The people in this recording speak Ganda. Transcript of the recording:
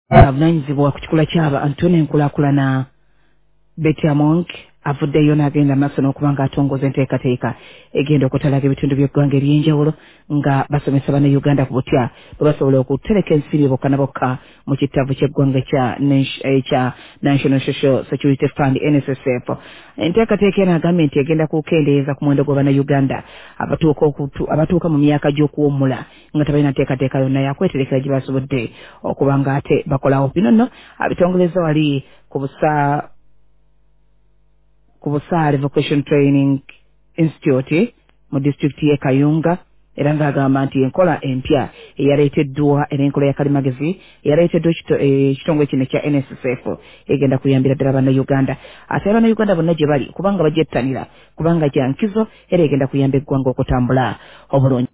avunanyizibwa ku kikula ky'aba Antony Nkulakulana Betty Among avuddeyo n'agenda maaso n'okuba ng'atongoza enteekateeka egenda okutalaga ebitundu by'eggwanga eby'enjawulo nga basomesa bannayuganda ku butya bwe basobola okutereka ensimbi bokka na bokka mu kitabu ky'eggwanga ekya National Social Security Fund NSSF. Enteekateeka eno agambye nti egenda kukendeeza ku muwendo gw'abannayuganda abatuuka mu myaka gy'okuwummula nga tebalina nteekateeka yonna yakweterekera gye basobodde okuba ng'ate bakolawo. Bino nno abitongoleza wali ku Busaale Vocation Training Institute mu district y'e Kayunga era ng'agamba nti enkola empya eyaleeteddwa era enkola ya kalimagezi eyaleeteddwa ekitongole kino ekya NSSF egenda kuyambira ddala bannayuganda ate bannayuganda bonna gye bali kubanga bagyettanira kubanga gya nkizo era egenda kuyamba eggwanga okutambula obulungi.